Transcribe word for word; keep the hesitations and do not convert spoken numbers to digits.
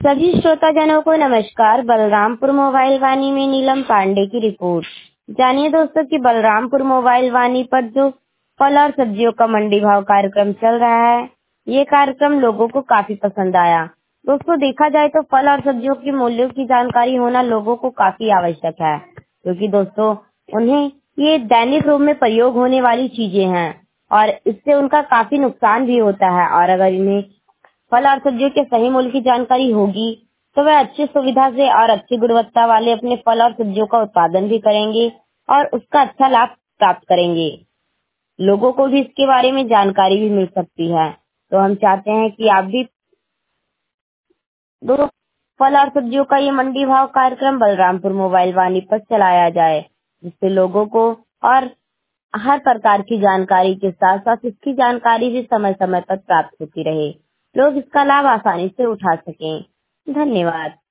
सभी श्रोताजनों को नमस्कार। बलरामपुर मोबाइल वाणी में नीलम पांडे की रिपोर्ट। जानिए दोस्तों कि बलरामपुर मोबाइल वाणी पर जो फल और सब्जियों का मंडी भाव कार्यक्रम चल रहा है, ये कार्यक्रम लोगों को काफी पसंद आया। दोस्तों, देखा जाए तो फल और सब्जियों के मूल्यों की जानकारी होना लोगों को काफी आवश्यक है, क्योंकि दोस्तों उन्हें ये दैनिक रूप में प्रयोग होने वाली चीजें हैं और इससे उनका काफी नुकसान भी होता है। और अगर इन्हें फल और सब्जियों के सही मूल्य की जानकारी होगी तो वह अच्छी सुविधा से और अच्छी गुणवत्ता वाले अपने फल और सब्जियों का उत्पादन भी करेंगे और उसका अच्छा लाभ प्राप्त करेंगे। लोगों को भी इसके बारे में जानकारी भी मिल सकती है। तो हम चाहते हैं कि आप भी दो फल और सब्जियों का ये मंडी भाव कार्यक्रम बलरामपुर मोबाइल वाणी पर चलाया जाए, जिससे लोगों को और हर प्रकार की जानकारी के साथ साथ इसकी जानकारी भी समय समय पर प्राप्त होती रहे, लोग इसका लाभ आसानी से उठा सकें। धन्यवाद।